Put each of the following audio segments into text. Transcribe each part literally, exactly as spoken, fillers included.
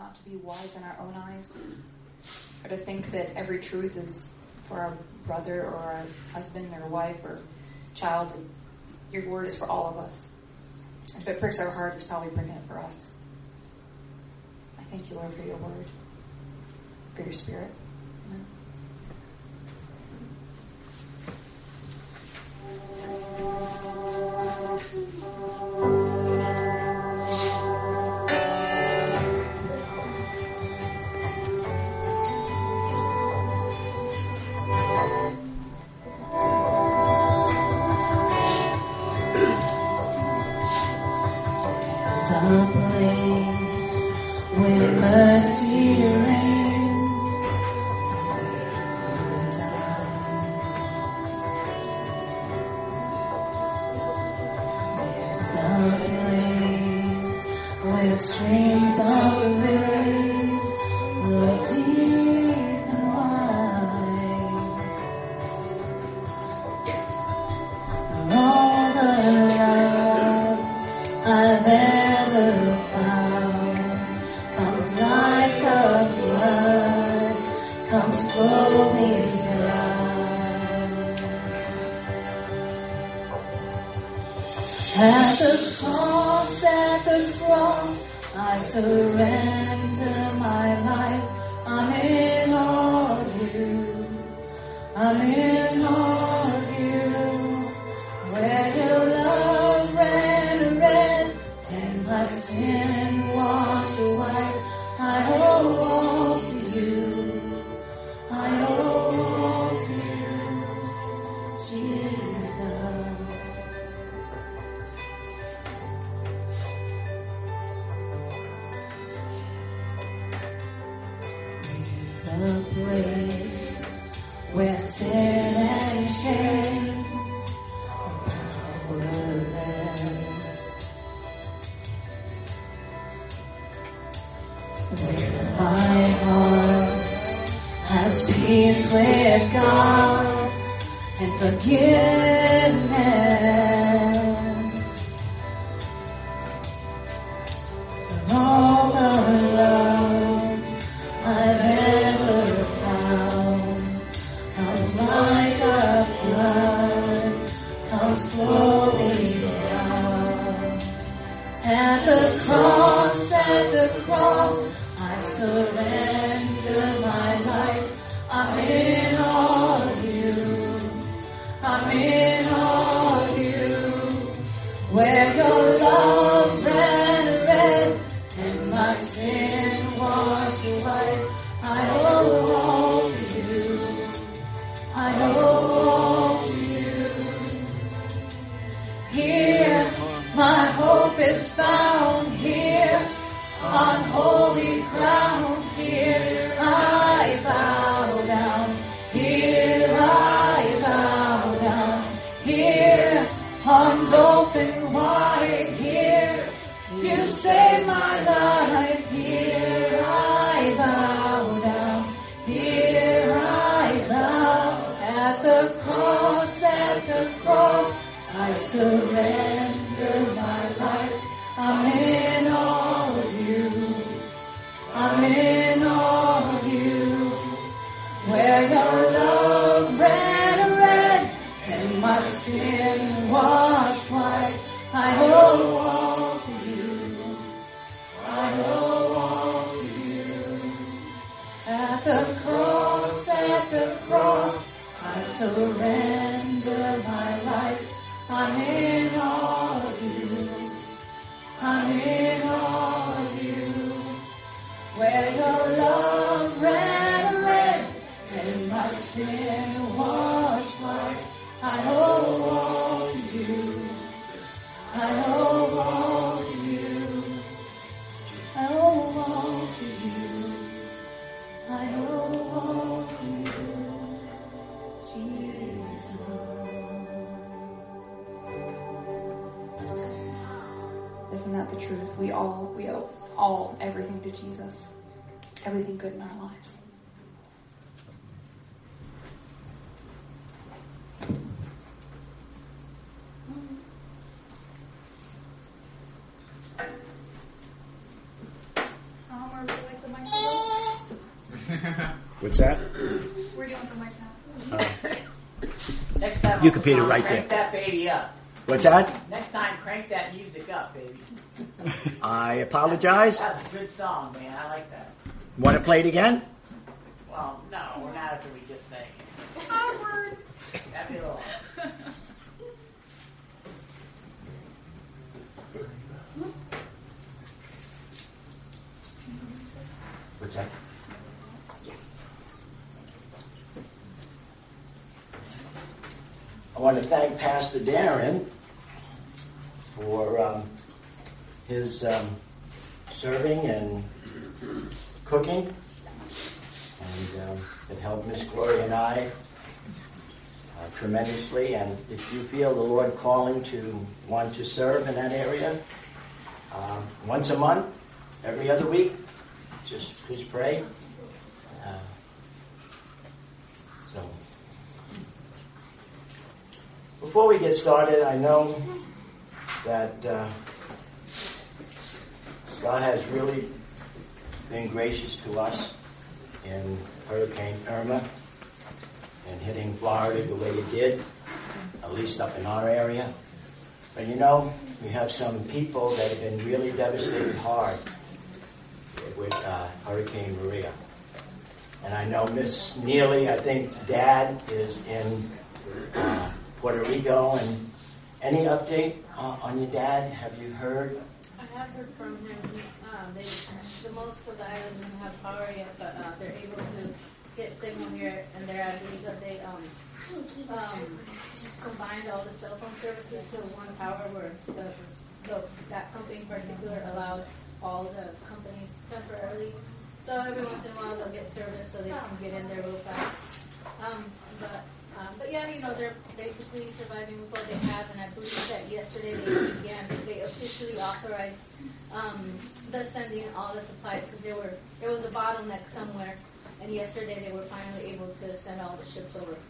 not to be wise in our own eyes, or to think that every truth is for our brother or our husband or wife or child. Your word is for all of us. And if it pricks our heart, it's probably pricking it for us. I thank you, Lord, for your word, for your spirit. Amen. Isn't that the truth? We all, we owe all, everything to Jesus. Everything good in our lives. Tom, are we like the What's that? We're doing the mic now. Uh, Next time, You can put it Tom, right crank there. that baby up. What's that? Next time, crank that music up, baby. I apologize. That's a good song, man. I like that. Want to play it again? Well, no, we're not after we just sang it. Awkward. That'd be a little. What's that? I want to thank Pastor Darren for um, his um, serving and cooking, and um, it helped Miss Gloria and I uh, tremendously. And if you feel the Lord calling to want to serve in that area, uh, once a month, every other week, just please pray. Uh, so, before we get started, I know that uh, God has really been gracious to us in Hurricane Irma and hitting Florida the way it did, at least up in our area. But you know, we have some people that have been really devastated hard with uh, Hurricane Maria. And I know Miss Neely, I think Dad is in uh, Puerto Rico. And any update uh, on your dad? Have you heard? I have heard from him. He's, um, they, the most of the island doesn't have power yet, but uh, they're able to get signal here, and they're I believe that they um, um, combined all the cell phone services to one tower, where the, the that company in particular allowed all the companies temporarily. So every once in a while they'll get service, so they can get in there real fast. Um, but um, but yeah, you know, they're basically surviving with what they have, and I believe that yesterday they began, they officially authorized um, the sending all the supplies, because there were there was a bottleneck somewhere, and yesterday they were finally able to send all the ships over.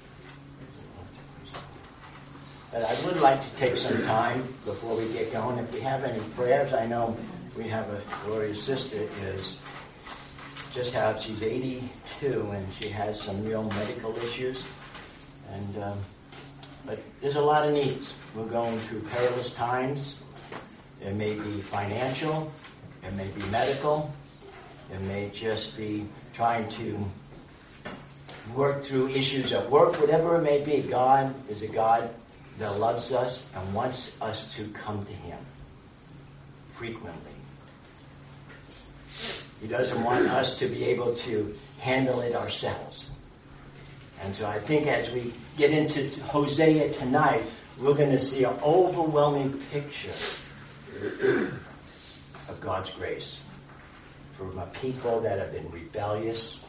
But I would like to take some time before we get going. If we have any prayers, I know we have a Gloria's sister is just have she's eighty-two and she has some real medical issues, and um, but there's a lot of needs. We're going through perilous times. It may be financial, it may be medical, it may just be trying to work through issues at work, whatever it may be. God is a God that loves us and wants us to come to Him frequently. He doesn't want us to be able to handle it ourselves. And so I think as we get into Hosea tonight, we're going to see an overwhelming picture of God's grace from a people that have been rebellious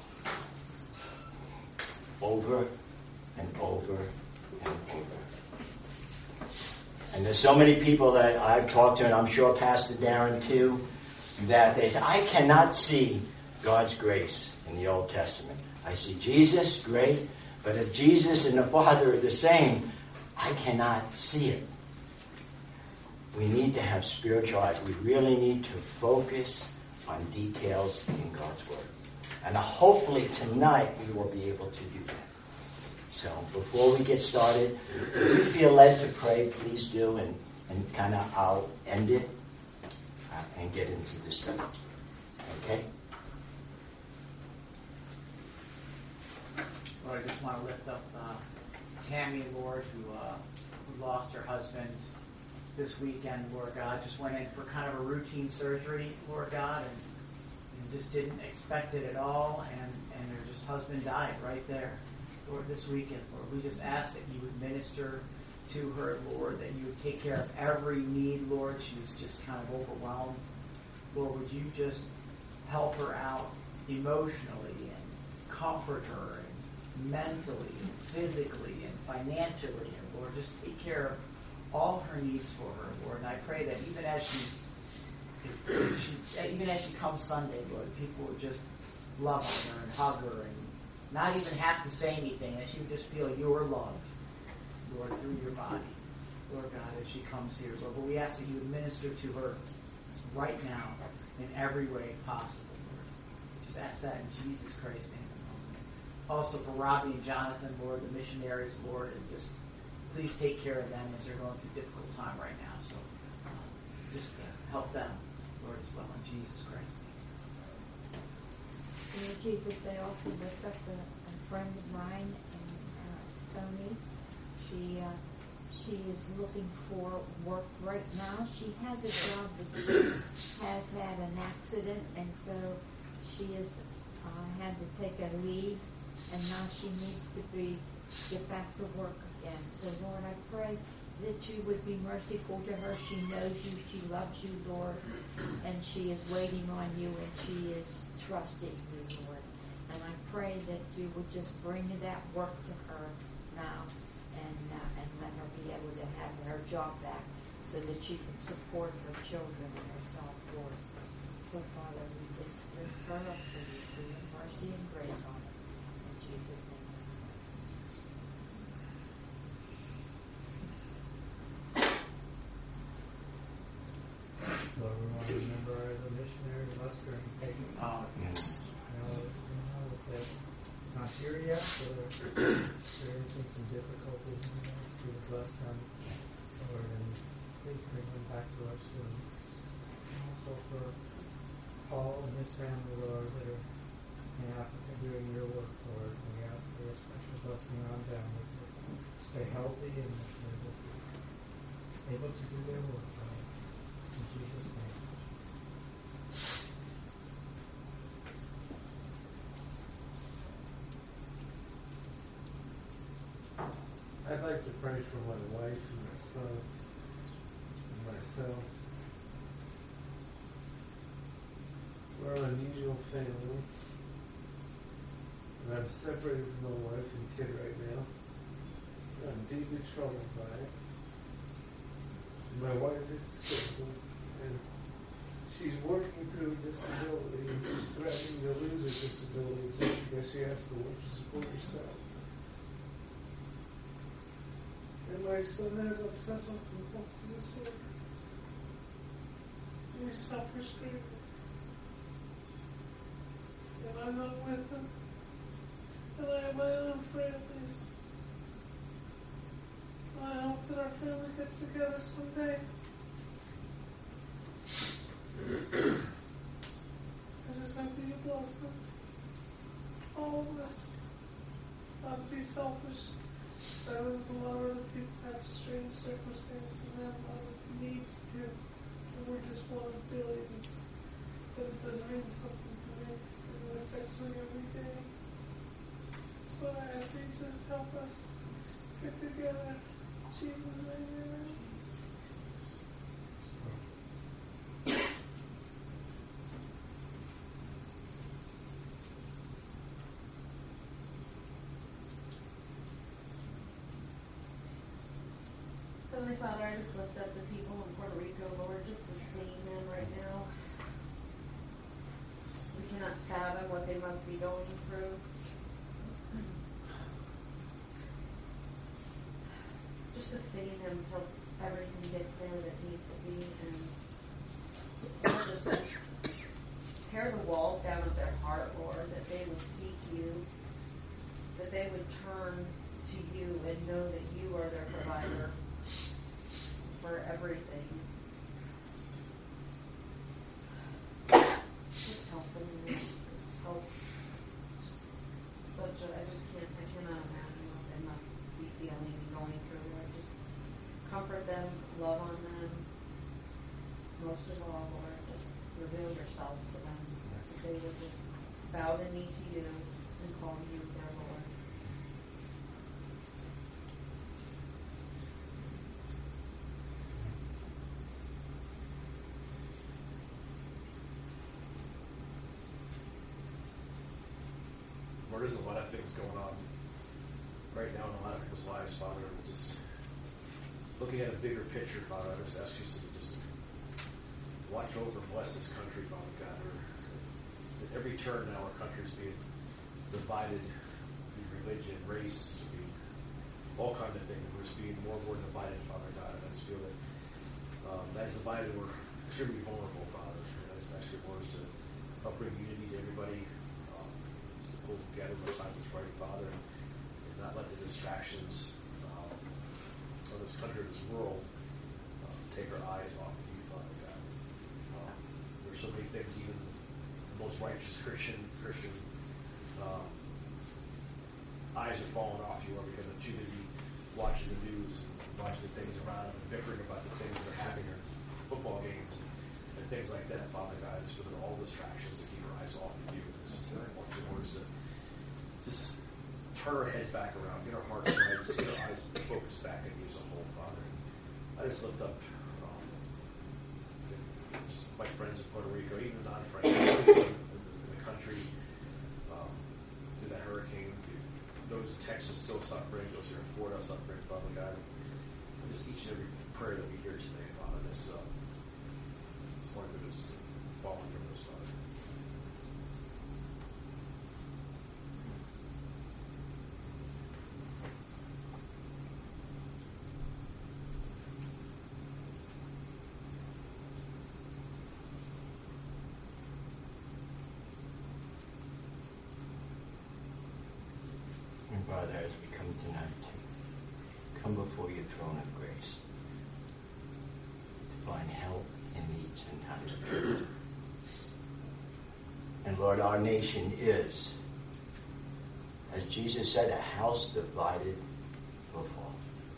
over and over and over. And there's so many people that I've talked to, and I'm sure Pastor Darren too, that they say, I cannot see God's grace in the Old Testament. I see Jesus, great, but if Jesus and the Father are the same, I cannot see it. We need to have spiritual eyes. We really need to focus on details in God's Word. And hopefully tonight we will be able to do that. So before we get started, if you feel led to pray, please do, and, and kind of I'll end it uh, and get into the study. Okay? Lord, I just want to lift up uh, Tammy, Lord, who, uh, who lost her husband this weekend, Lord God. Just went in for kind of a routine surgery, Lord God, and, and just didn't expect it at all, and, and her just husband died right there. Lord, this weekend, Lord, we just ask that you would minister to her, Lord, that you would take care of every need, Lord. She's just kind of overwhelmed. Lord, would you just help her out emotionally and comfort her and mentally and physically and financially, and Lord, just take care of all her needs for her, Lord. And I pray that even as she, she even as she comes Sunday, Lord, people would just love on her and hug her and not even have to say anything, that she would just feel your love, Lord, through your body, Lord God, as she comes here, Lord. But we ask that you would minister to her right now in every way possible, Lord. Just ask that in Jesus Christ's name. Also for Robbie and Jonathan, Lord, the missionaries, Lord, and just please take care of them as they're going through a difficult time right now. So uh, just uh, help them, Lord, as well, in Jesus Christ's name. Lord Jesus, I also lift up a, a friend of mine, and uh, Tony. She uh, she is looking for work right now. She has a job, but she has had an accident, and so she has uh, had to take a leave, and now she needs to be get back to work again. So Lord, I pray that you would be merciful to her. She knows you, she loves you, Lord, and she is waiting on you, and she is trusting you, Lord. And I pray that you would just bring that work to her now, and uh, and let her be able to have her job back, so that she can support her children and herself, Lord. So Father, we just lift her up for you, for your mercy and grace on her. In Jesus' name. Lord, we want to remember the missionary Lester and Peggy. Oh, Yes. You know, you know that they're not here yet, so they're experiencing some difficulties in this. We would bless them, Lord, and please bring them back to us soon. Also for Paul and his family, Lord, that are in Africa doing your work, Lord, and we ask for a special blessing on them, that they stay healthy and that they will be able to do their work, Lord. In Jesus' name. I'd like to pray for my wife and my son and myself. We're an unusual family, and I'm separated from my wife and kid right now. I'm deeply troubled by it. My wife is disabled, and she's working through disability, and she's threatening to lose her disability just because she has to work to support herself. And my son has obsessive compulsive disorder. And he suffers greatly. And I'm not with him. And I have my own families. I hope that our family gets together someday. I just hope that you bless them. All of us. Not to be selfish. I know there's a lot of other people that have strange circumstances and have a lot of needs too. And we're just one of billions. But it does mean something to me. And it affects me every day. So I ask that you just help us get together. In Jesus' name, amen. Heavenly Father, I just lift up the people in Puerto Rico, Lord, just sustain them right now. We cannot fathom what they must be going through. Just sustain them until everything gets there that needs to be, and Lord, just tear the walls down of their heart, Lord, that they would seek you, that they would turn to you and know that you are their provider for everything. Just help them. Just help. Just such a. I just can't. I cannot imagine what they must be feeling and going through. Lord, just comfort them, love on them. Most of all, Lord, just reveal yourself to them. Yes. That they would just bow the knee to you and call you their Lord. Lord, there's a lot of things going on right now in a lot of people's lives, Father. And just looking at a bigger picture, Father, I just ask you to just watch over and bless this country, Father God. At every turn now, our country's being divided, be religion, race, be all kinds of things. We're just being more and more divided, Father God. And I just feel that um, as divided, we're extremely vulnerable, Father. And I just ask your words to help bring unity to everybody. everybody um, is to pull together when time is right, Father, and not let the distractions um, of this country, this world, um, take our eyes off of you, Father God. Um, there's so many things, even the most righteous Christian Christian um, eyes are falling off you, Lord, because they're too busy watching the news and watching the things around them and bickering about the things that are happening in football games and things like that, Father God. Just with all distractions to keep our eyes off of you. Just, I want your words to just turn our heads back around, get our hearts right, just get our eyes focused back on you as a whole, Father. I just lift up um, my friends in Puerto Rico, even non-friends in the country, um, through that hurricane, those in Texas still suffering, those who are in Florida suffering, Father God. And just each and every prayer that we hear today, Father, this, uh, this one that is falling from us, Father. And Father, as we come tonight, come before your throne of grace to find help in needs and times of trouble. And Lord, our nation is, as Jesus said, a house divided will fall.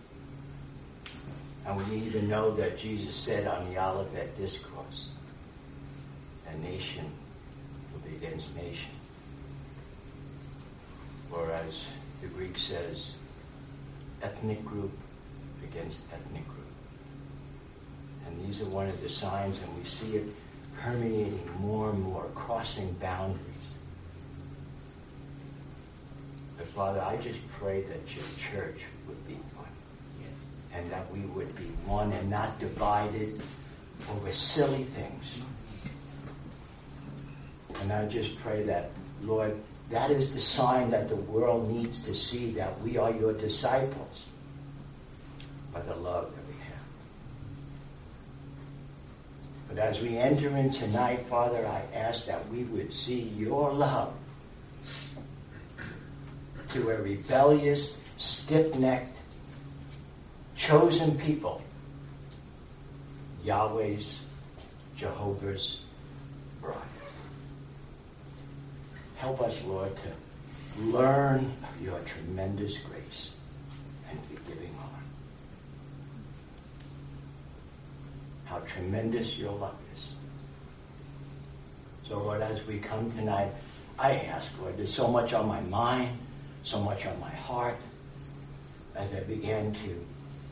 And we need to know that Jesus said on the Olivet Discourse, a nation will be against nation. Or as the Greek says, ethnic group against ethnic group. And these are one of the signs, and we see it permeating more and more, crossing boundaries. But Father, I just pray that your church would be one. Yes. And that we would be one and not divided over silly things. And I just pray that, Lord, that is the sign that the world needs to see that we are your disciples by the love that we have. But as we enter in tonight, Father, I ask that we would see your love to a rebellious, stiff-necked, chosen people, Yahweh's, Jehovah's bride. Help us, Lord, to learn of your tremendous grace and forgiving heart. How tremendous your love is. So, Lord, as we come tonight, I ask, Lord, there's so much on my mind, so much on my heart, as I began to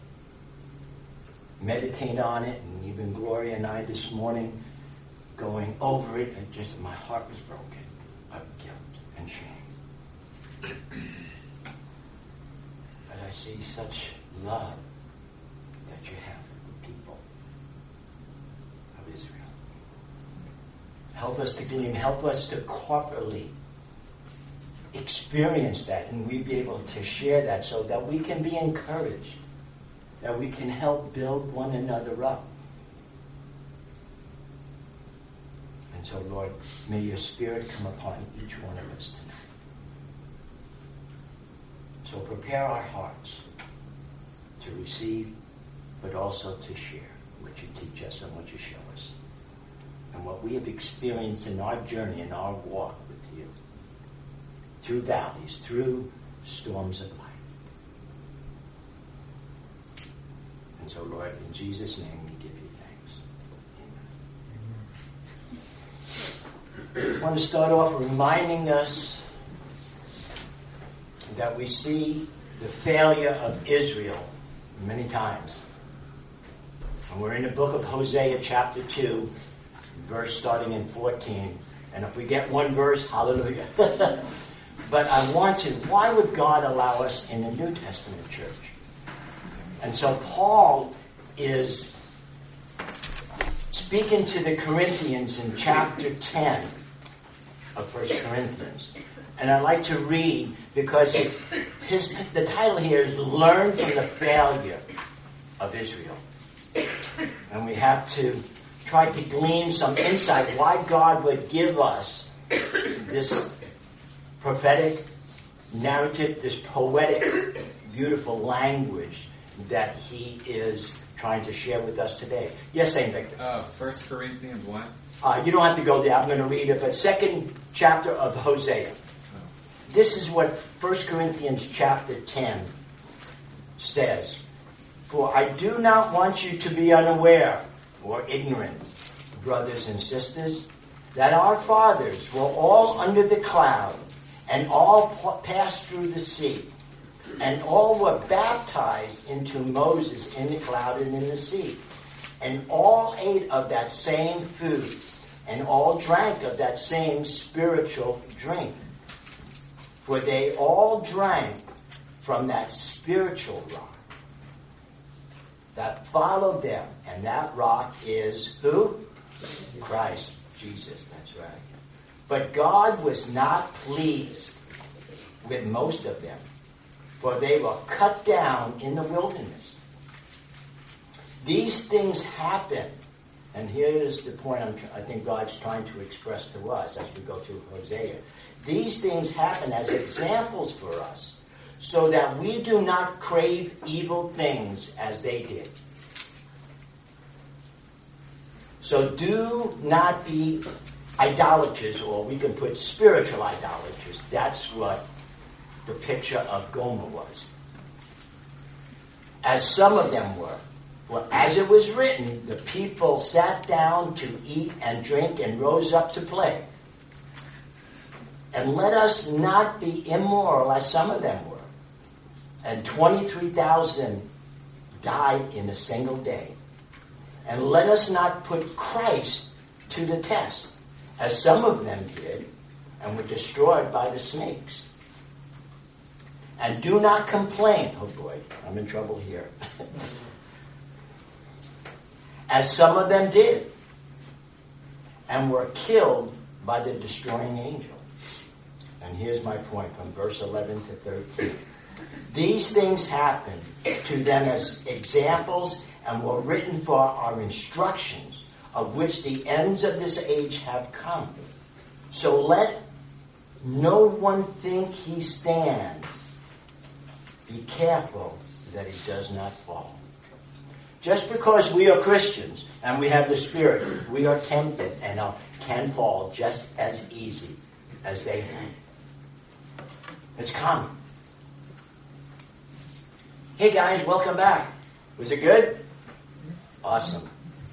meditate on it, and even Gloria and I this morning going over it, and just my heart was broken of guilt and shame. But I see such love that you have for the people of Israel. Help us to glean, help us to corporately experience that, and we be able to share that so that we can be encouraged, that we can help build one another up. And so, Lord, may your Spirit come upon each one of us tonight. So prepare our hearts to receive, but also to share what you teach us and what you show us. And what we have experienced in our journey, in our walk with you, through valleys, through storms of life. And so, Lord, in Jesus' name we give you thanks. Amen. I want to start off reminding us that we see the failure of Israel many times. And we're in the book of Hosea, chapter two, verse starting in fourteen. And if we get one verse, hallelujah. But I want to, why would God allow us in the New Testament church? And so Paul is speaking to the Corinthians in chapter ten of First Corinthians. And I'd like to read, because it's, his, the title here is Learn from the Failure of Israel. And we have to try to glean some insight why God would give us this prophetic narrative, this poetic, beautiful language that he is trying to share with us today. Yes, Saint Victor? Uh, First Corinthians one. Uh, you don't have to go there. I'm going to read it. But second chapter of Hosea. Oh. This is what First Corinthians chapter ten says. For I do not want you to be unaware or ignorant, brothers and sisters, that our fathers were all under the cloud, and all passed through the sea, and all were baptized into Moses in the cloud and in the sea, and all ate of that same food, and all drank of that same spiritual drink. For they all drank from that spiritual rock that followed them, and that rock is who? Christ Jesus, that's right. But God was not pleased with most of them, for they were cut down in the wilderness. These things happen, and here is the point I'm, I think God's trying to express to us as we go through Hosea. These things happen as examples for us, so that we do not crave evil things as they did. So do not be idolaters, or we can put spiritual idolaters. That's what the picture of Gomer was. As some of them were. Well, as it was written, the people sat down to eat and drink and rose up to play. And let us not be immoral as some of them were. And twenty-three thousand died in a single day. And let us not put Christ to the test, as some of them did, and were destroyed by the snakes. And do not complain. Oh boy, I'm in trouble here. As some of them did, and were killed by the destroying angel. And here's my point from verse eleven to thirteen. These things happened to them as examples and were written for our instructions, of which the ends of this age have come. So let no one think he stands. Be careful that he does not fall. Just because we are Christians and we have the Spirit, we are tempted and uh, can fall just as easy as they have. It's common. Hey guys, welcome back. Was it good? Awesome.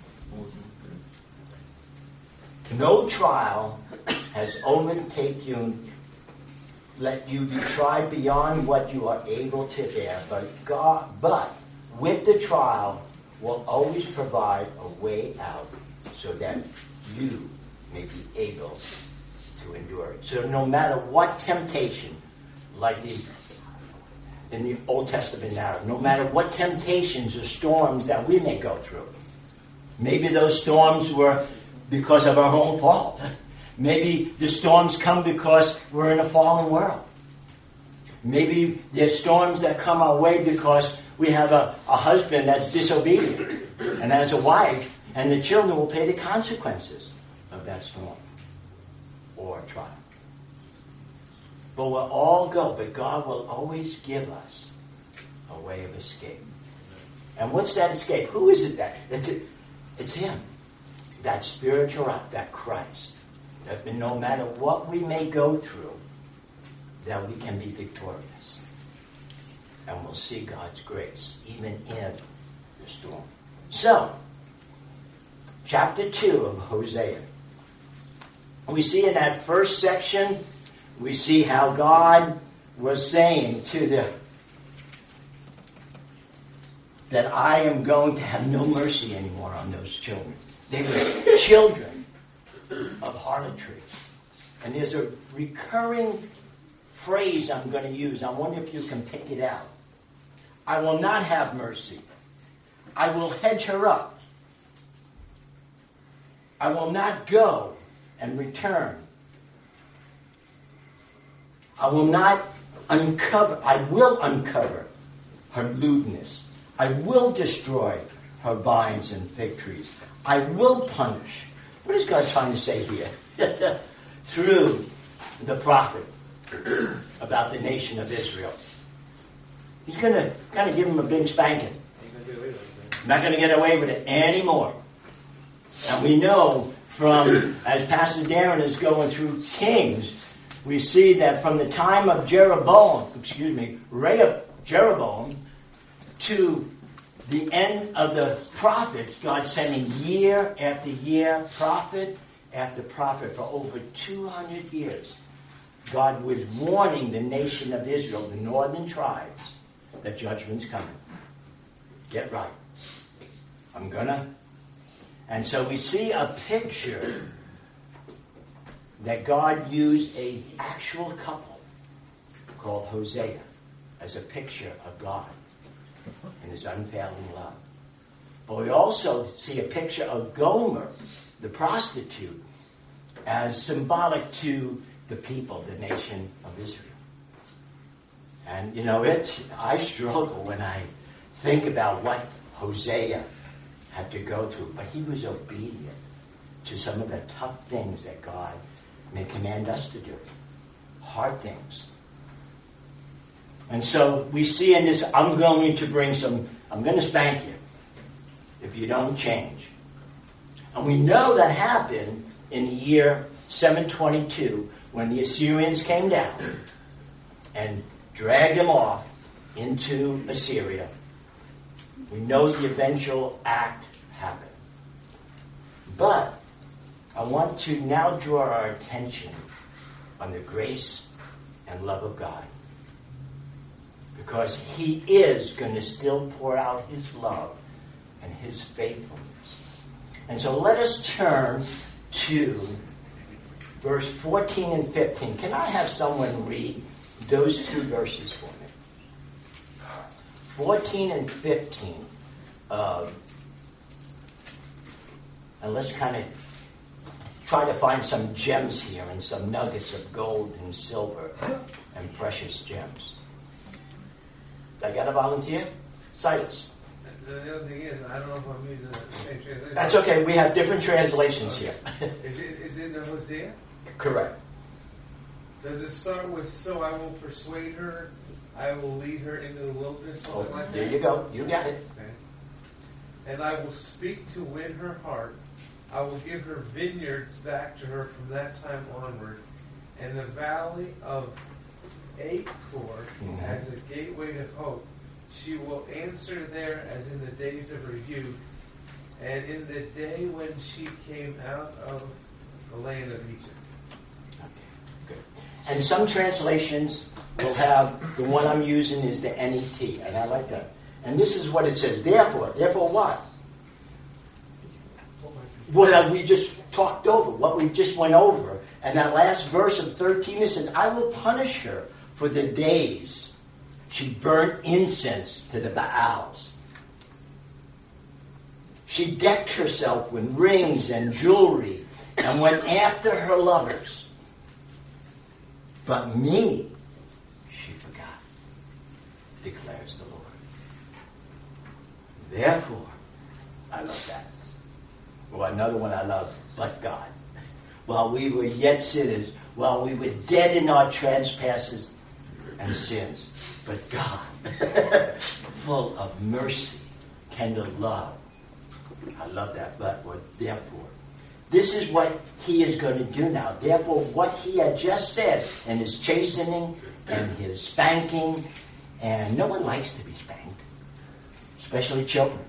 No trial has overtaken you, let you be tried beyond what you are able to bear, but God, but with the trial will always provide a way out so that you may be able to endure it. So no matter what temptation, like the in the Old Testament narrative, no matter what temptations or storms that we may go through. Maybe those storms were because of our own fault. Maybe the storms come because we're in a fallen world. Maybe there's storms that come our way because we have a, a husband that's disobedient. And as a wife, and the children will pay the consequences of that storm or trial. But we'll all go, but God will always give us a way of escape. And what's that escape? Who is it that? It's, it's Him. That spiritual rock, that Christ. That no matter what we may go through, that we can be victorious. And we'll see God's grace, even in the storm. So, chapter two of Hosea. We see in that first section, we see how God was saying to the that I am going to have no mercy anymore on those children. They were children of harlotry. And there's a recurring phrase I'm going to use. I wonder if you can pick it out. I will not have mercy. I will hedge her up. I will not go and return. I will not uncover, I will uncover her lewdness. I will destroy her vines and fig trees. I will punish. What is God trying to say here? Through the prophet about the nation of Israel. He's going to kind of give him a big spanking. Not going to get away with it anymore. And we know from, as Pastor Darren is going through Kings, we see that from the time of Jeroboam, excuse me, Rehoboam, Jeroboam, to the end of the prophets, God sending year after year, prophet after prophet for over two hundred years. God was warning the nation of Israel, the northern tribes, that judgment's coming. Get right. I'm gonna. And so we see a picture that God used an actual couple called Hosea as a picture of God and his unfailing love. But we also see a picture of Gomer, the prostitute, as symbolic to the people, the nation of Israel. And, you know, it, I struggle when I think about what Hosea had to go through. But he was obedient to some of the tough things that God may command us to do. Hard things. And so we see in this, I'm going to bring some, I'm going to spank you if you don't change. And we know that happened in the year seven twenty-two when the Assyrians came down and dragged them off into Assyria. We know the eventual act happened. But I want to now draw our attention on the grace and love of God. Because he is going to still pour out his love and his faithfulness. And so let us turn to verse fourteen and fifteen. Can I have someone read those two verses for me? fourteen and fifteen. Uh, and let's kind of try to find some gems here and some nuggets of gold and silver and precious gems. I got a volunteer? Silas. The other thing is, I don't know if I'm using the same translation. That's okay. We have different translations here. Is it is it in Hosea? Correct. Does it start with, so I will persuade her, I will lead her into the wilderness, something Oh, like there that? you go. You got it. Okay. And I will speak to win her heart. I will give her vineyards back to her from that time onward. And the valley of Achor Mm-hmm. as a gateway to hope. She will answer there as in the days of her youth, and in the day when she came out of the land of Egypt. Okay, good. And some translations will have, the one I'm using is the N E T, and I like that. And this is what it says. Therefore, therefore what? What we just talked over, what we just went over. And that last verse of thirteen, it says, I will punish her for the days she burnt incense to the Baals. She decked herself with rings and jewelry and went after her lovers. But me she forgot, declares the Lord. Therefore, I love that. Well, another one I love, but God. While we were yet sinners, while we were dead in our trespasses and sins, but God, full of mercy, tender love. I love that, but what therefore. This is what he is going to do now. Therefore, what he had just said in his chastening and his spanking, and no one likes to be spanked, especially children.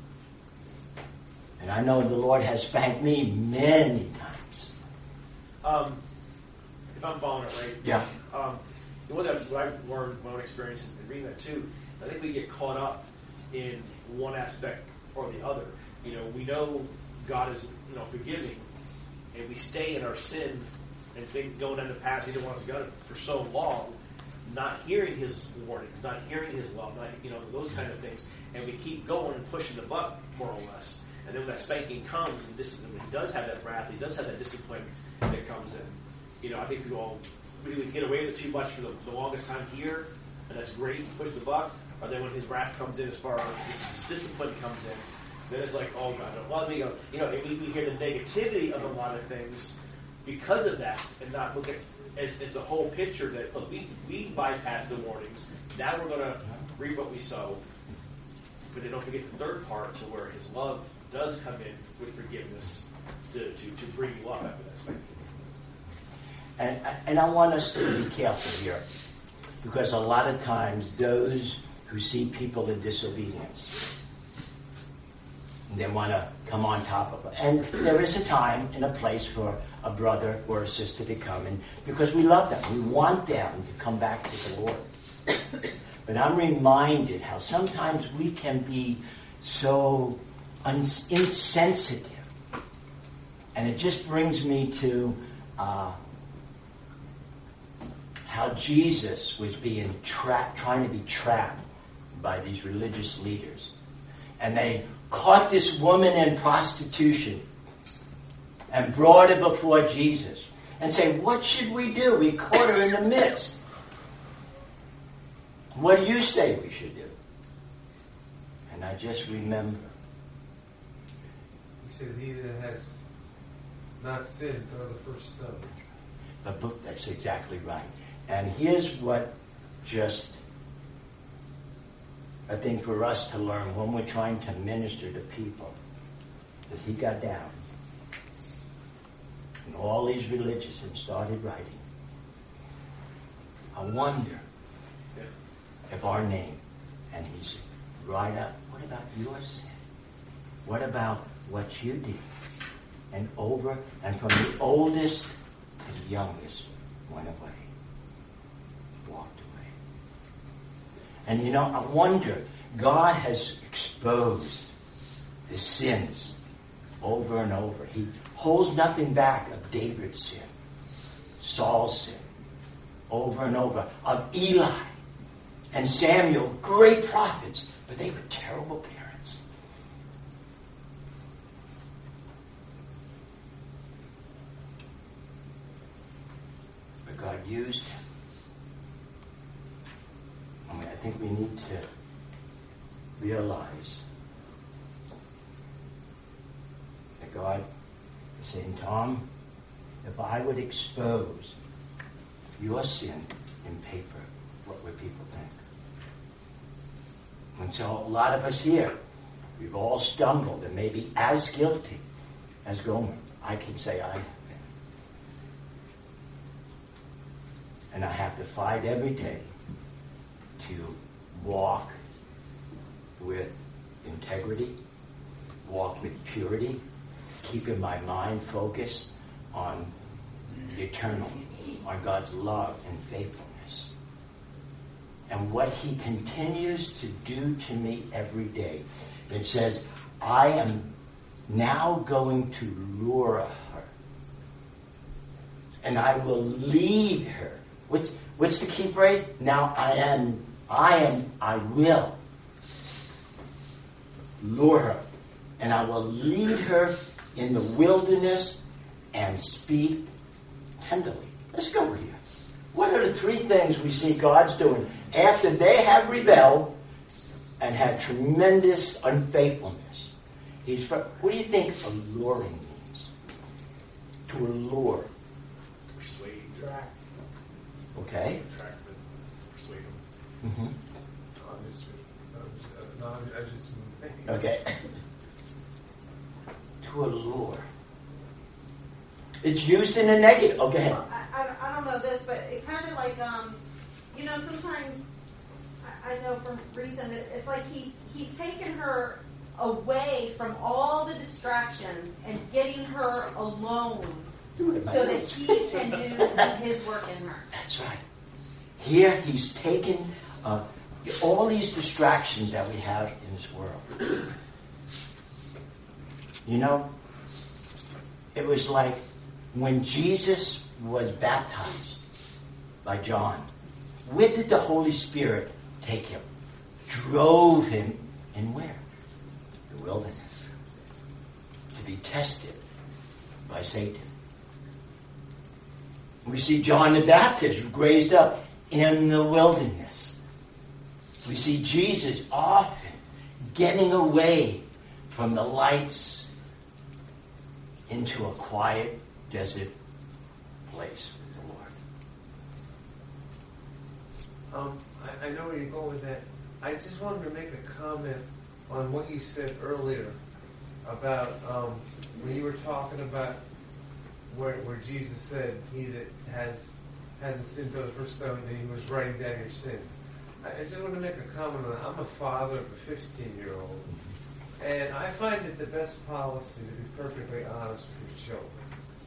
And I know the Lord has spanked me many times. Um, if I'm following it right, Yeah. Um, what I've learned, my own experience in reading that too, I think we get caught up in one aspect or the other. You know, we know God is, you know, forgiving, and we stay in our sin and think going down the path He didn't want us to go for so long, not hearing His warning, not hearing His love, not, you know, those kind of things, and we keep going and pushing the buck more or less. And then when that spanking comes, and this, when He does have that wrath, He does have that discipline that comes in. You know, I think we all we would get away with it too much for the, the longest time here, and that's great, push the buck. Or then when His wrath comes in, as far as His discipline comes in, then it's like, oh God, well, you know, you know, we, we hear the negativity of a lot of things, because of that and not look at as, as the whole picture that, look, we, we bypassed the warnings. Now we're going to reap what we sow. But then don't forget the third part to where his love does come in with forgiveness to, to, to bring you up after that cycle. And, and I want us to be careful here, because a lot of times those who see people in disobedience, they want to come on top of it. And there is a time and a place for a brother or a sister to come in, because we love them. We want them to come back to the Lord. But I'm reminded how sometimes we can be so un- insensitive. And it just brings me to uh, how Jesus was being trapped, trying to be trapped by these religious leaders. And they caught this woman in prostitution and brought her before Jesus and say, what should we do? We caught her in the midst. What do you say we should do? And I just remember. He said, he that has not sinned, throw the first stone. The book, that's exactly right. And here's what just a thing for us to learn when we're trying to minister to people. That he got down. And all these religious and started writing. I wonder if our name, and he's right up, what about your sin? What about what you did? And over, and from the oldest to the youngest, went away. Walked away. And you know, I wonder, God has exposed the sins over and over. He holds nothing back of David's sin, Saul's sin, over and over, of Eli and Samuel, great prophets, but they were terrible parents. But God used him. I mean, I think we need to realize that God is saying, Tom, if I would expose your sin in paper, what would people think? And so a lot of us here, we've all stumbled and maybe as guilty as Gomer. I can say I have been. And I have to fight every day to walk with integrity, walk with purity, keeping my mind focused on the eternal, on God's love and faithfulness. And what he continues to do to me every day. It says, I am now going to lure her. And I will lead her. What's, what's the key phrase? Now I am, I am, I will lure her. And I will lead her in the wilderness and speak tenderly. Let's go over here. What are the three things we see God's doing after they have rebelled and had tremendous unfaithfulness? He's, what do you think alluring means? To allure. Persuade. Track. Okay. Attract them. Persuade them. Mm-hmm. I'm just, I'm just, uh, no, I'm, I just moved. Okay. To allure. It's used in a negative. Okay. Well, I, I, I don't know this, but it kind of like, um, you know, sometimes I, I know from recent, it, it's like he's, he's taken her away from all the distractions and getting her alone so that he can do his work in her. That's right. Here he's taken uh, all these distractions that we have in this world. You know, it was like when Jesus was baptized by John, where did the Holy Spirit take him? Drove him in where? The wilderness. To be tested by Satan. We see John the Baptist raised up in the wilderness. We see Jesus often getting away from the lights into a quiet desert place with the Lord. Um, I, I know where you're going with that. I just wanted to make a comment on what you said earlier about um, when you were talking about where, where Jesus said, "He that has hasn't sinned throw the first stone," and he was writing down your sins. I, I just want to make a comment on that. I'm a father of a fifteen-year-old, and I find it the best policy to be perfectly honest with your children.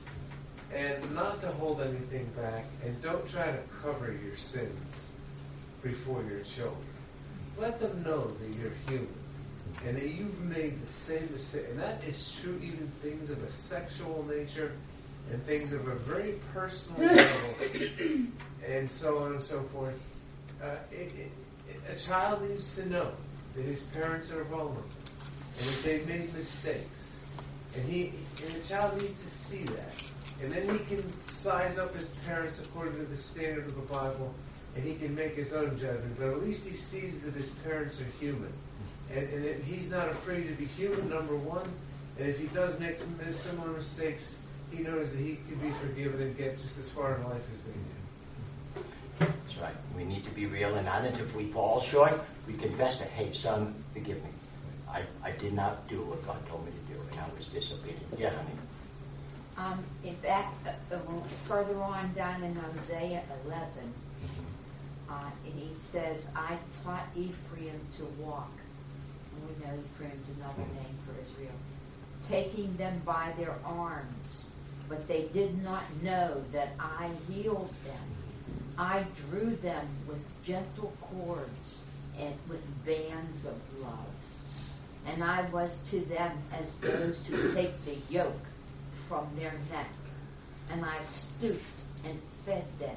And not to hold anything back, and don't try to cover your sins before your children. Let them know that you're human and that you've made the same mistake. And that is true even things of a sexual nature and things of a very personal level and so on and so forth. Uh, it, it, it, a child needs to know that his parents are vulnerable and that they've made mistakes. And he and the child needs to see that. And then he can size up his parents according to the standard of the Bible, and he can make his own judgment. But at least he sees that his parents are human. And, and that he's not afraid to be human, number one. And if he does make similar mistakes, he knows that he can be forgiven and get just as far in life as they do. That's right. We need to be real and honest. If we fall short, we confess it. Hey, son, forgive me. I, I did not do what God told me to do, and I was disobedient. Yeah, honey. Um, in fact, uh, uh, further on down in Hosea eleven, uh, and he says, "I taught Ephraim to walk." And we know Ephraim's another name for Israel. "Taking them by their arms, but they did not know that I healed them. I drew them with gentle cords and with bands of love. And I was to them as those who take the yoke from their neck, and I stooped and fed them."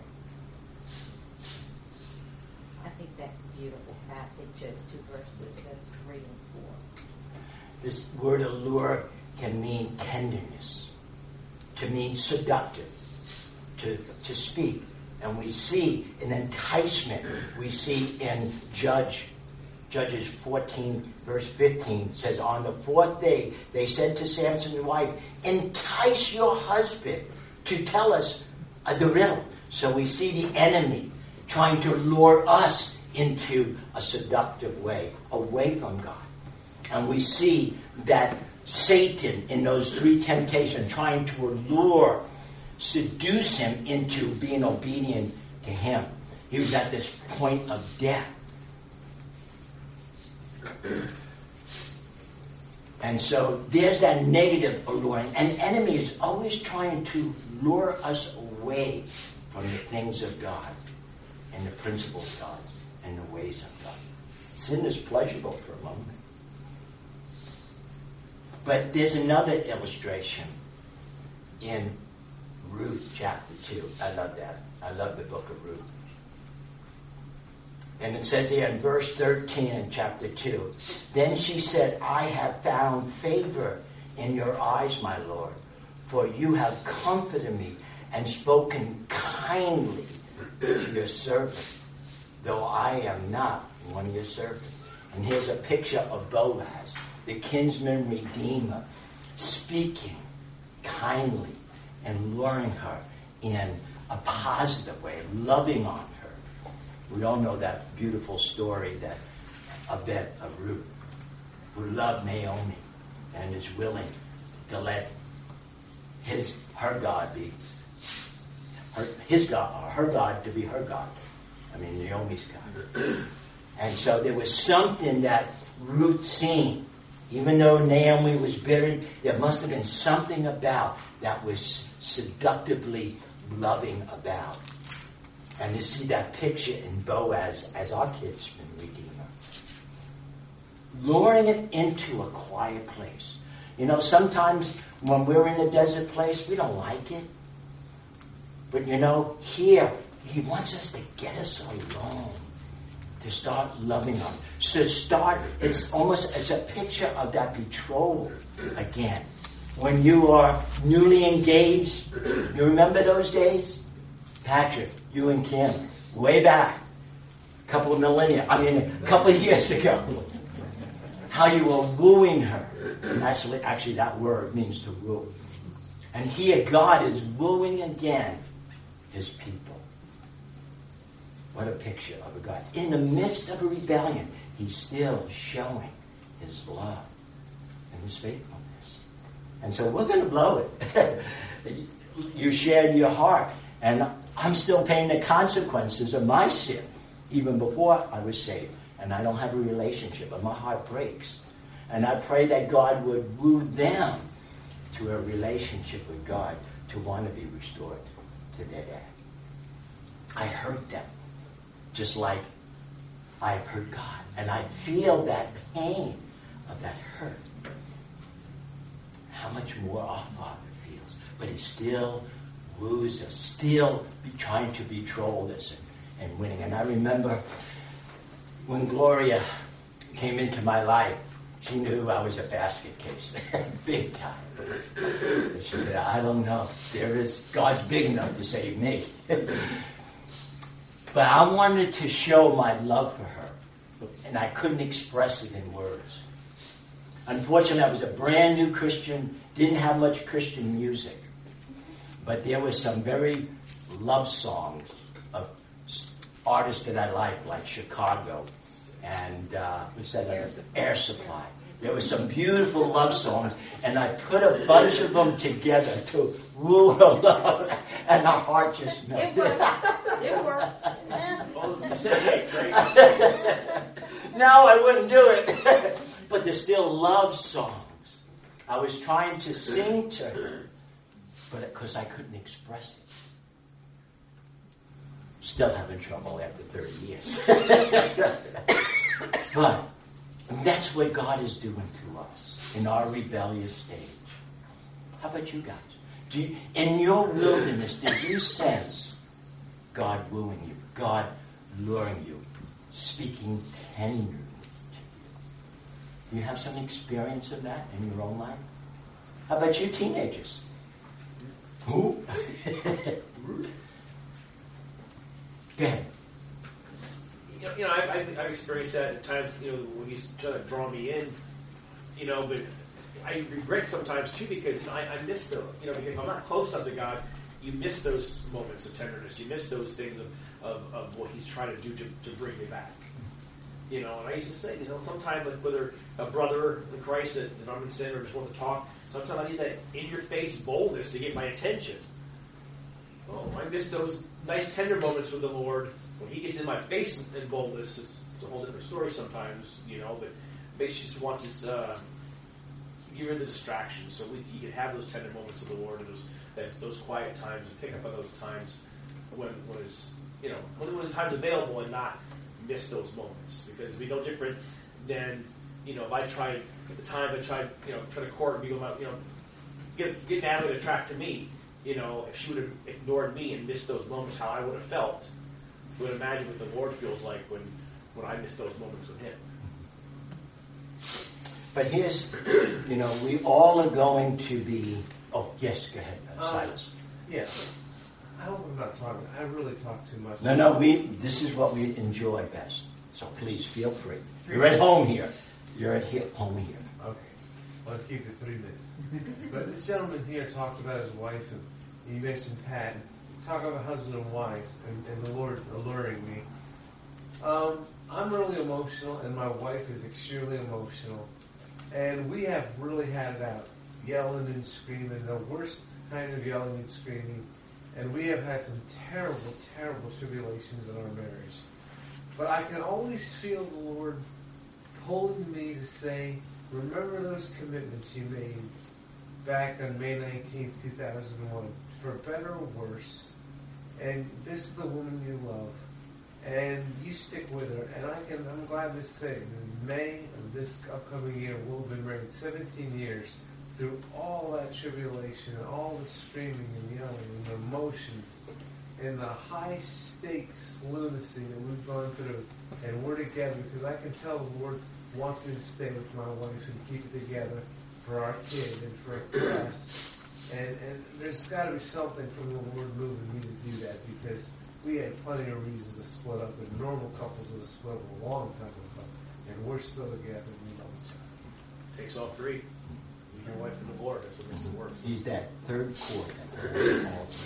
I think that's a beautiful passage, those two verses, that's three and four. This word allure can mean tenderness, to mean seductive, to, to speak. And we see an enticement. We see in Judge, Judges fourteen, verse fifteen, says, "On the fourth day, they said to Samson's wife, 'Entice your husband to tell us uh, the riddle.'" So we see the enemy trying to lure us into a seductive way, away from God. And we see that Satan, in those three temptations, trying to allure, seduce him into being obedient to him. He was at this point of death. And so there's that negative alluring. And the enemy is always trying to lure us away from the things of God and the principles of God and the ways of God. Sin is pleasurable for a moment. But there's another illustration in Ruth chapter two. I love that. I love the book of Ruth. And it says here in verse thirteen in chapter two, "Then she said, 'I have found favor in your eyes, my Lord, for you have comforted me and spoken kindly to your servant, though I am not one of your servants.'" And here's a picture of Boaz, the kinsman redeemer, speaking kindly and luring her in a positive way, loving on her. We all know that beautiful story that of that of Ruth, who loved Naomi and is willing to let his her God be her his God, or her God to be her God. I mean Naomi's God. And so there was something that Ruth seen. Even though Naomi was bitter, there must have been something about that was seductively loving about. And you see that picture in Boaz as our kinsman redeemer. Luring it into a quiet place. You know, sometimes when we're in a desert place, we don't like it. But you know, here, he wants us to get us alone. To start loving him. So to start, it's almost, it's a picture of that betrothal again. When you are newly engaged, you remember those days? Patrick, you and Kim, way back, a couple of millennia, I mean, a couple of years ago, how you were wooing her. And actually, actually that word means to woo. And here God is wooing again his people. What a picture of a God. In the midst of a rebellion, he's still showing his love and his faithfulness. And so we're going to blow it. You shared your heart. And I'm still paying the consequences of my sin, even before I was saved. And I don't have a relationship, but my heart breaks. And I pray that God would woo them to a relationship with God, to want to be restored to their dad. I hurt them, just like I've hurt God. And I feel that pain of that hurt. How much more our Father feels. But he still woos us, still be trying to control this and, and winning. And I remember when Gloria came into my life, she knew I was a basket case, big time. But she said, I don't know. There is, God's big enough to save me. But I wanted to show my love for her, and I couldn't express it in words. Unfortunately, I was a brand new Christian, didn't have much Christian music. But there were some very love songs of artists that I liked, like Chicago and uh, what's that other? Air Supply. There were some beautiful love songs, and I put a bunch of them together to woo her love, and her heart just melted. It worked. It worked. No, I wouldn't do it. But they're still love songs. I was trying to sing to her, but because I couldn't express it. Still having trouble after thirty years. But that's what God is doing to us in our rebellious stage. How about you guys? Do you, in your wilderness, did you sense God wooing you, God luring you, speaking tenderly to you? Do you have some experience of that in your own life? How about you teenagers? Who? Go ahead. You know, you know I've, I've, I've experienced that at times, you know, when he's trying to draw me in, you know, but I regret sometimes, too, because you know, I, I miss those, you know, because if I'm not close up to God, you miss those moments of tenderness. You miss those things of, of, of what he's trying to do to, to bring me back. You know, and I used to say, you know, sometimes like whether a brother in Christ that if I'm in sin or just wants to talk, sometimes I need that in-your-face boldness to get my attention. Oh, I miss those nice tender moments with the Lord. When he gets in my face in boldness, it's, it's a whole different story sometimes, you know, but makes you just want to uh, get rid of the distractions so we, you can have those tender moments of the Lord and those that, those quiet times and pick up on those times when, when it's, you know, when, when the time's available and not miss those moments. Because it'd be no different than, you know, if I tried, at the time I tried, you know, try to court people, you know, get, get Natalie to attract to me. You know, if she would have ignored me and missed those moments, how I would have felt. You would imagine what the Lord feels like when, when I miss those moments with him. But here's, you know, we all are going to be... Oh, yes, go ahead, uh, Silas. Um, yes. I hope I'm not talking. I really talk too much. No, no, we. This is what we enjoy best. So please, feel free. You're at home here. You're at he- home here. Okay. Let's keep it three minutes. But this gentleman here talked about his wife, and he mentioned Pat. Talk about husband and wives, and, and the Lord alluring me. Um, I'm really emotional, and my wife is extremely emotional. And we have really had it out, yelling and screaming, the worst kind of yelling and screaming. And we have had some terrible, terrible tribulations in our marriage. But I can always feel the Lord pulling me to say, remember those commitments you made back on May nineteenth, two thousand one, for better or worse. And this is the woman you love. And you stick with her. And I can, I'm glad to say, in May of this upcoming year, we'll have been married seventeen years. Through all that tribulation and all the screaming and yelling and the emotions and the high stakes lunacy that we've gone through, and we're together because I can tell the Lord wants me to stay with my wife and keep it together for our kid and for, for us. And, and there's got to be something from the Lord moving me to do that because we had plenty of reasons to split up, and normal couples would have split up a long time ago, and we're still together and we love each other. Takes all three. Your wife and the Lord, that's what makes it work. He's that third chord that holds it all together.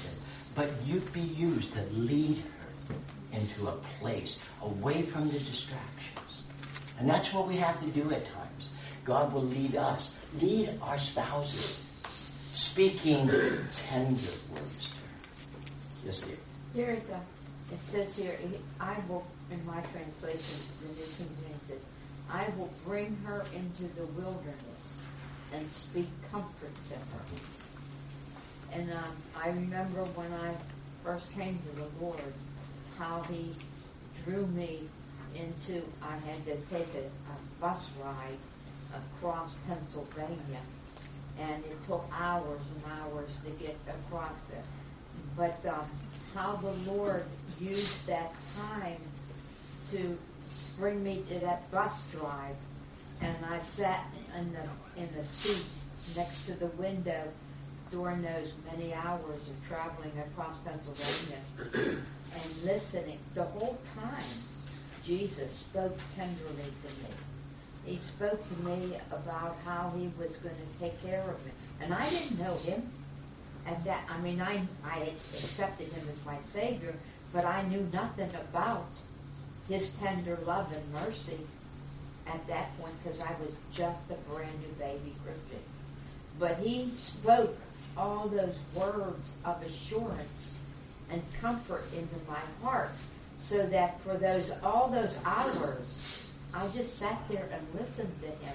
but you'd be used to lead her into a place away from the distractions. And that's what we have to do at times. God will lead us, lead our spouses, speaking tender words to her. Yes, dear. There is a, it says here, I will, in my translation, the New King James says, I will bring her into the wilderness and speak comfort to her. And um, I remember when I first came to the Lord, how he drew me into, I had to take a, a bus ride across Pennsylvania, and it took hours and hours to get across there. But um, how the Lord used that time to bring me to that bus drive, and I sat in the in the seat next to the window during those many hours of traveling across Pennsylvania and listening. The whole time, Jesus spoke tenderly to me. He spoke to me about how he was going to take care of me. And I didn't know him at that. I mean, I, I accepted him as my Savior, but I knew nothing about his tender love and mercy at that point because I was just a brand new baby Christian. But he spoke all those words of assurance and comfort into my heart, so that for those all those hours, I just sat there and listened to him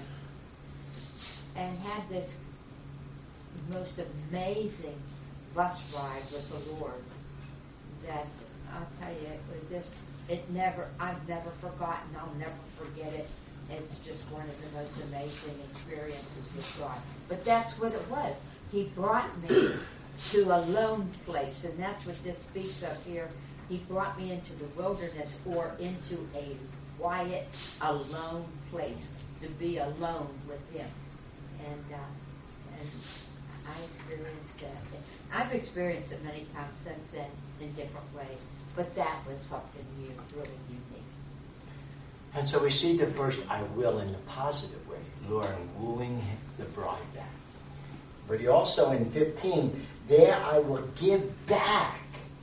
and had this most amazing bus ride with the Lord that I'll tell you, it was just, it never, I've never forgotten, I'll never forget it. It's just one of the most amazing experiences with God. But that's what it was. He brought me to a lone place, and that's what this speaks of here. He brought me into the wilderness, or into a quiet, alone place, to be alone with him. And uh, and I experienced that. I've experienced it many times since then in different ways, but that was something new, really unique. And so we see the first I will in the positive way, Lord wooing the bride back. But he also in fifteen, there I will give back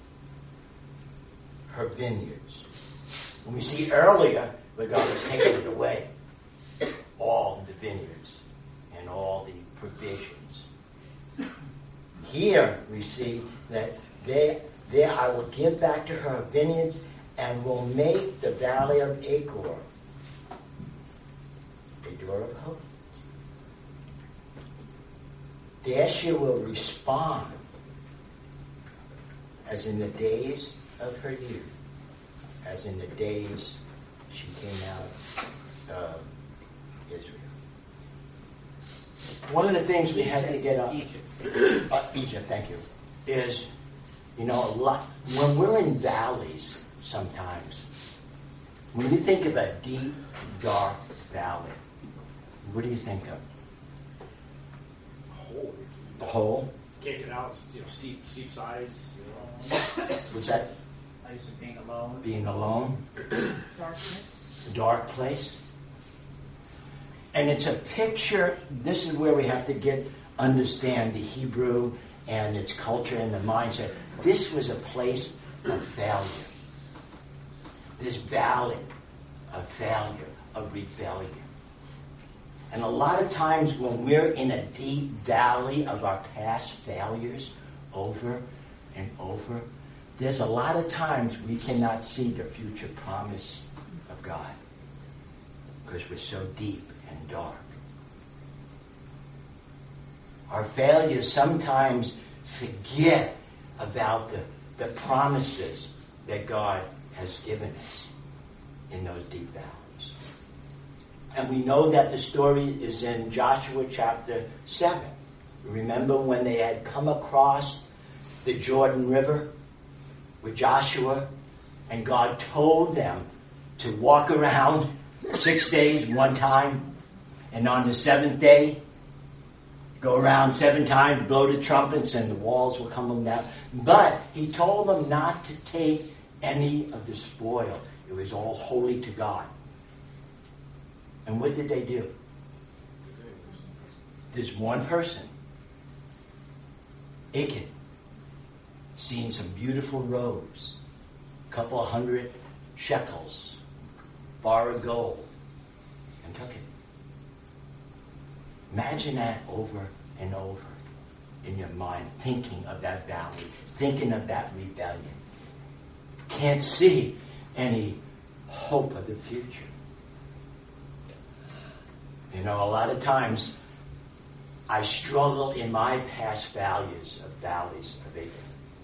her vineyards. And we see earlier where God was taking it away, all the vineyards and all the provisions. Here we see that there, there I will give back to her vineyards and will make the valley of Achor a door of hope. There she will respond as in the days of her youth, as in the days she came out of Israel. One of the things we had to get up, Egypt, uh, Egypt, thank you, is, you know, a lot, when we're in valleys sometimes, when you think of a deep, dark valley, what do you think of? Hole. The hole? Can't get out. You know, steep, steep sides. You know. What's that? I used to being alone. Being alone. Darkness. A dark place. And it's a picture. This is where we have to get understand the Hebrew and its culture and the mindset. This was a place of failure. This valley of failure, of rebellion. And a lot of times when we're in a deep valley of our past failures over and over, there's a lot of times we cannot see the future promise of God because we're so deep and dark. Our failures sometimes forget about the, the promises that God has given us in those deep valleys. And we know that the story is in Joshua chapter seven. Remember when they had come across the Jordan River with Joshua, and God told them to walk around six days one time, and on the seventh day, go around seven times, blow the trumpets, and the walls will come down. But he told them not to take any of the spoil. It was all holy to God. And what did they do? This one person, Achan, seen some beautiful robes, a couple of hundred shekels, bar of gold, and took it. Imagine that over and over in your mind, thinking of that valley, thinking of that rebellion. Can't see any hope of the future. You know, a lot of times I struggle in my past values of valleys of ignorance.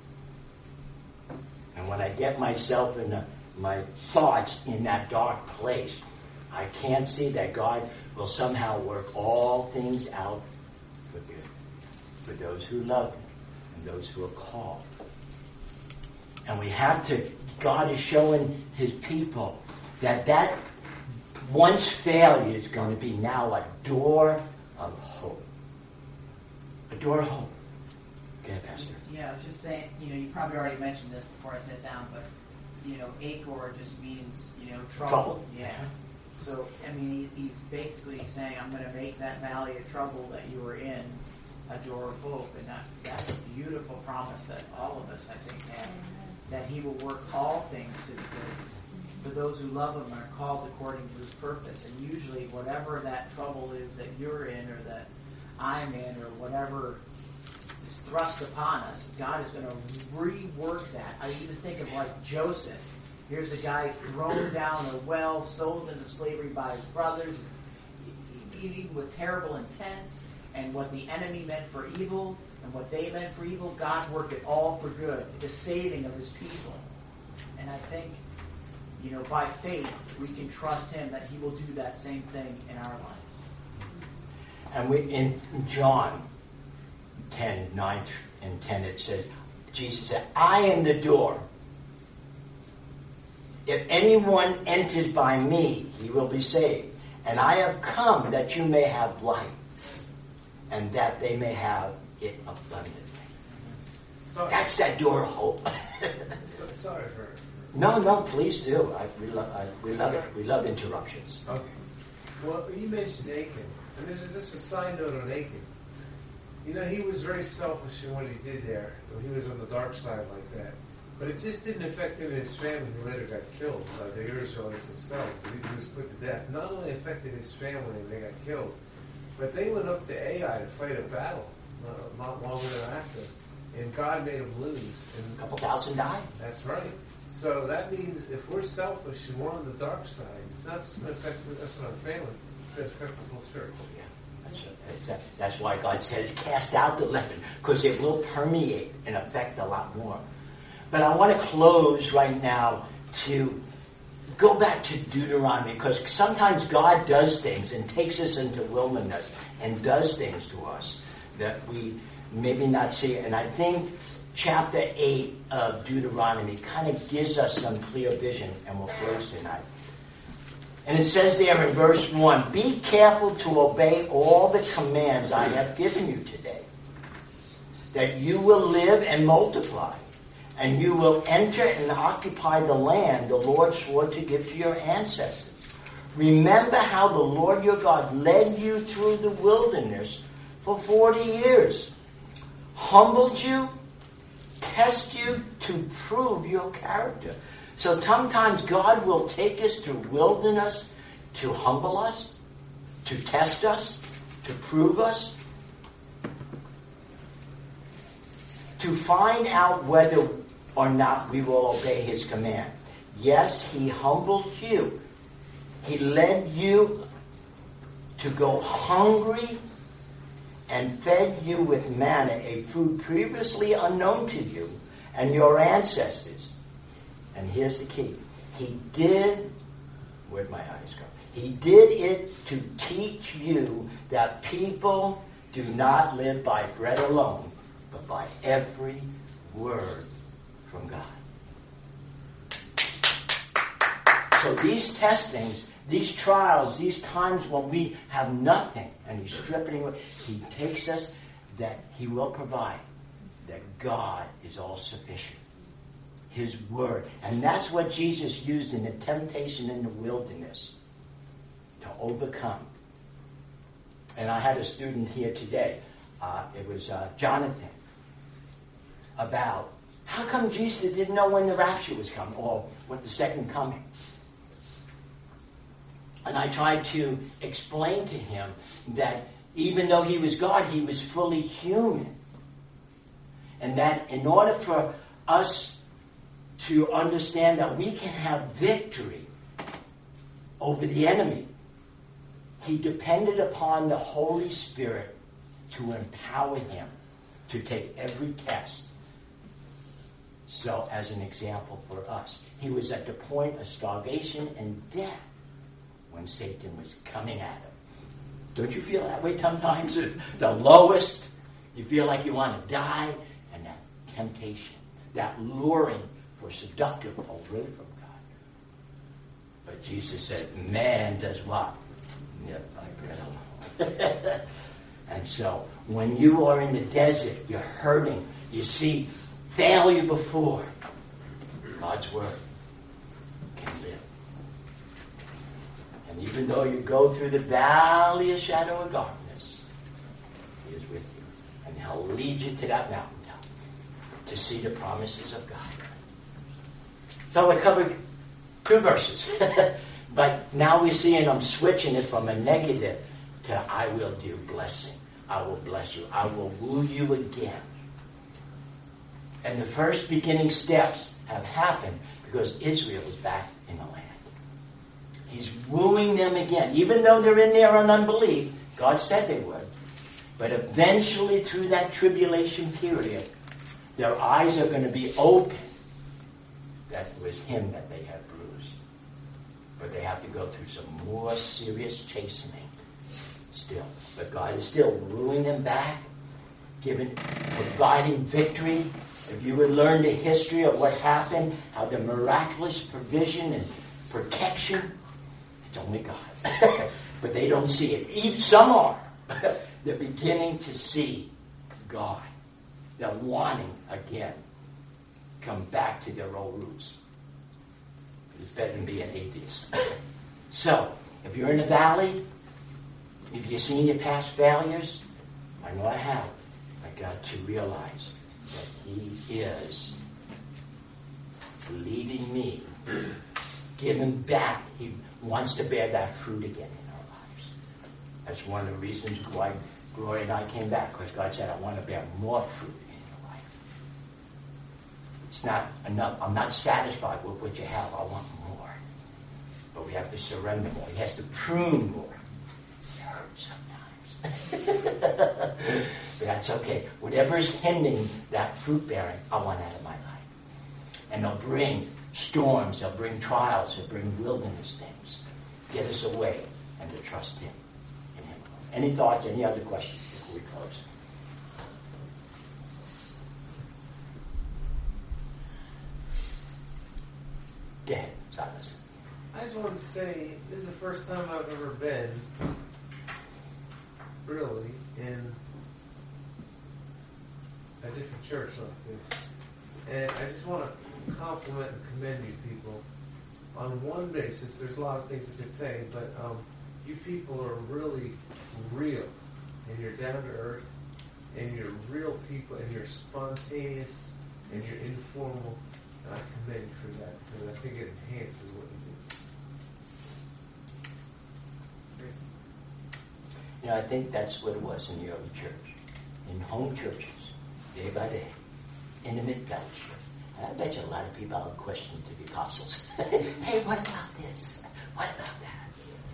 And when I get myself in a, my thoughts in that dark place, I can't see that God will somehow work all things out for good, for those who love Him and those who are called. And we have to, God is showing His people that that once failure is going to be now a door of hope. A door of hope. Go ahead, Pastor. Yeah, I was just saying, you know, you probably already mentioned this before I sat down, but, you know, Achor just means, you know, trouble. Trouble. Yeah. So, I mean, he, he's basically saying, I'm going to make that valley of trouble that you were in a door of hope. And that, that's a beautiful promise that all of us, I think, have. That He will work all things to the good. For those who love Him are called according to His purpose. And usually whatever that trouble is that you're in or that I'm in or whatever is thrust upon us, God is going to rework that. I even think of like Joseph. Here's a guy thrown down a well, sold into slavery by his brothers, even with terrible intent, and what the enemy meant for evil and what they meant for evil, God worked it all for good, the saving of His people. And I think, you know, by faith, we can trust Him that He will do that same thing in our lives. And we in John ten, nine and ten, it says, Jesus said, I am the door. If anyone enters by me, he will be saved. And I have come that you may have life, and that they may have it abundantly. Sorry. That's that door of hope. So, sorry for... No, no, please do. I, we, lo- I, we love it. We love interruptions. Okay. Well, you mentioned Achan, and this is just a side note on Achan. You know, he was very selfish in what he did there. He was on the dark side like that. But it just didn't affect him and his family, who later got killed by the Israelites themselves. He was put to death. Not only affected his family and they got killed, but they went up to Ai to fight a battle uh, not long thereafter. And God made them lose. And A couple thousand died. That's right. So that means if we're selfish and we're on the dark side, it's not just going to affect us and our family, it's going to affect the whole church. Yeah, that's, that's, that's why God says, cast out the leaven, because it will permeate and affect a lot more. But I want to close right now to go back to Deuteronomy, because sometimes God does things and takes us into wilderness and does things to us that we maybe not see. And I think chapter eight of Deuteronomy kind of gives us some clear vision, and we'll close tonight. And it says there in verse one, be careful to obey all the commands I have given you today, that you will live and multiply, and you will enter and occupy the land the Lord swore to give to your ancestors. Remember how the Lord your God led you through the wilderness for forty years, humbled you, test you to prove your character. So sometimes God will take us to wilderness to humble us, to test us, to prove us, to find out whether or not we will obey His command. Yes, He humbled you. He led you to go hungry and fed you with manna, a food previously unknown to you and your ancestors. And here's the key. He did, where'd my eyes go? He did it to teach you that people do not live by bread alone, but by every word from God. So these testings, these trials, these times when we have nothing and He's stripping away, He takes us that He will provide, that God is all sufficient. His word. And that's what Jesus used in the temptation in the wilderness to overcome. And I had a student here today. Uh, it was uh, Jonathan, about How come Jesus didn't know when the rapture was coming or when the second coming? And I tried to explain to him that even though he was God, he was fully human. And that in order for us to understand that we can have victory over the enemy, he depended upon the Holy Spirit to empower him to take every test. So, as an example for us, he was at the point of starvation and death when Satan was coming at him. Don't you feel that way sometimes? The lowest, you feel like you want to die, and that temptation, that luring for seductive away from God. But Jesus said, man does what? Live by bread alone. And so, when you are in the desert, you're hurting, you see failure before, God's Word can live. And even though you go through the valley of shadow of darkness, He is with you. And He'll lead you to that mountaintop to see the promises of God. So I covered two verses. But now we're seeing I'm switching it from a negative to I will do blessing. I will bless you. I will woo you again. And the first beginning steps have happened because Israel is back in the land. He's wooing them again. Even though they're in there on unbelief, God said they would. But eventually through that tribulation period, their eyes are going to be open. That was Him that they had bruised. But they have to go through some more serious chastening still. But God is still wooing them back, giving, providing victory. If you would learn the history of what happened, how the miraculous provision and protection, it's only God. But they don't see it. Even some are. They're beginning to see God. They're wanting again come back to their old roots. It's better than being an atheist. So, if you're in the valley, if you've seen your past failures, I know I have, I got to realize that He is leading me, giving back. He wants to bear that fruit again in our lives. That's one of the reasons why Gloria and I came back, because God said, I want to bear more fruit in your life. It's not enough. I'm not satisfied with what you have. I want more. But we have to surrender more. He has to prune more. It hurts sometimes. But that's okay. Whatever is hindering that fruit bearing, I want out of my life. And they'll bring storms, they'll bring trials, they'll bring wilderness things. Get us away and to trust Him in Him. Any thoughts, any other questions before we close? Go ahead, Silas. I just wanted to say, this is the first time I've ever been, really, in a different church like this. And I just want to compliment and commend you people. On one basis, there's a lot of things I could say, but um, you people are really real, and you're down to earth, and you're real people, and you're spontaneous, and you're informal, and I commend you for that, because I think it enhances what you do. You know, I think that's what it was in the early church. In home churches, day by day, intimate fellowship. And I bet you a lot of people are questioning to the apostles. Hey, what about this? What about that?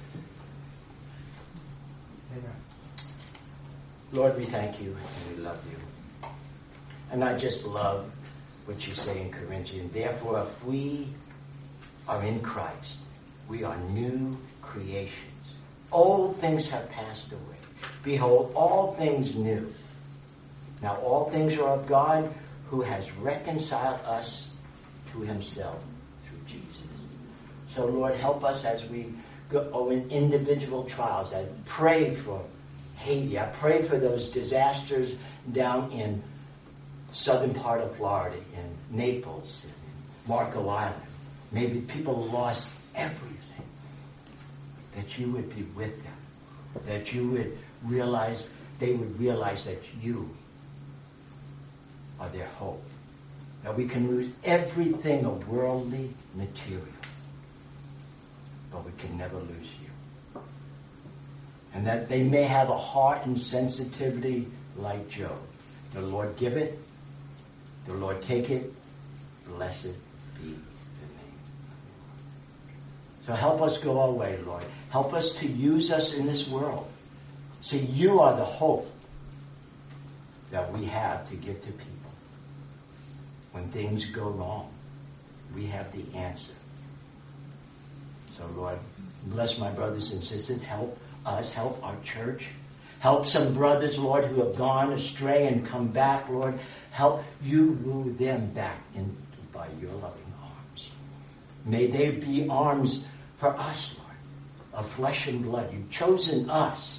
Amen. Lord, we thank you and we love you. And I just love what you say in Corinthians. Therefore, if we are in Christ, we are new creations. Old things have passed away. Behold, all things new. Now all things are of God, who has reconciled us to Himself through Jesus. So Lord, help us as we go in individual trials. I pray for Haiti. I pray for those disasters down in southern part of Florida, in Naples, in Marco Island. Maybe people lost everything. That you would be with them. That you would realize, they would realize that you are their hope. that we can lose everything of worldly material, but we can never lose you. And that they may have a heart and sensitivity like Job. The Lord give it, the Lord take it, blessed be the name. So help us go our way, Lord. Help us to use us in this world. See, you are the hope that we have to give to people. When things go wrong, we have the answer. So, Lord, bless my brothers and sisters. Help us, help our church. Help some brothers, Lord, who have gone astray and come back, Lord. Help you woo them back in by your loving arms. May they be arms for us, Lord, of flesh and blood. You've chosen us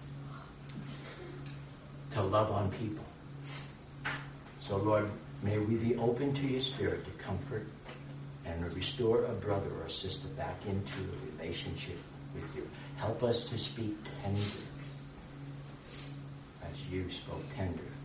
to love on people. So, Lord, may we be open to your Spirit to comfort and restore a brother or a sister back into a relationship with you. Help us to speak tender as you spoke tender